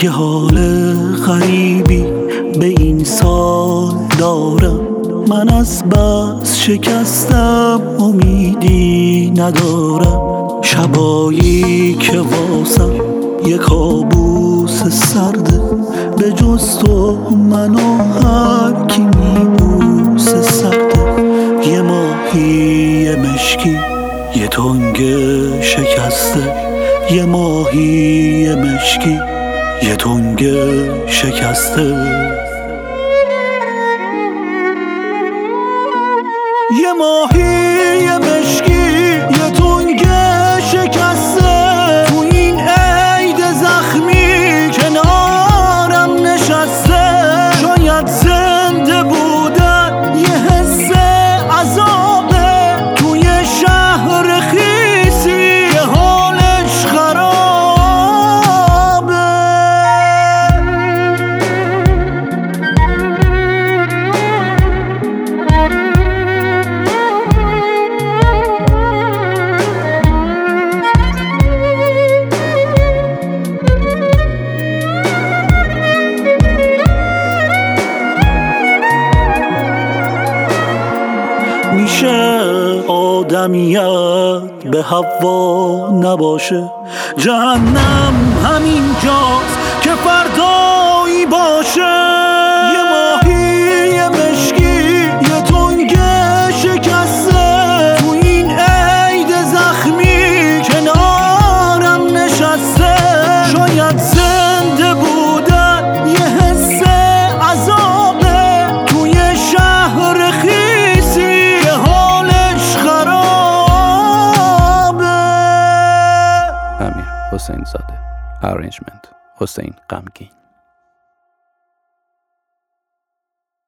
یه حال غریبی به این سال دارم، من از بس شکستم امیدی ندارم. شبایی که واسم یه کابوس سرده، به جز تو منو هر کی میبوس سرده. یه ماهی یه مشکی یه تنگ شکسته، یه ماهی یه مشکی یه تنگ شکسته. یه ماهی یه مشکی یه تنگ شکسته، تو این عید زخمی کنارم نشسته. شاید زنده بودن یه حس عذابه، توی شهر خیسی یه حالش خرابه. میشه آدمیت به هوا نباشه، جهنم همین جاست که فردایی باشه. یه ماهی یه مشکی یه تنگ شکسته، تو این عید زخمی کنارم نشسته. شاید زنده بودن یه حس عذابه، توی شهر خیسی یه حالش خرابه. امیر حسین زاده. ارنجمنت حسین غمگین.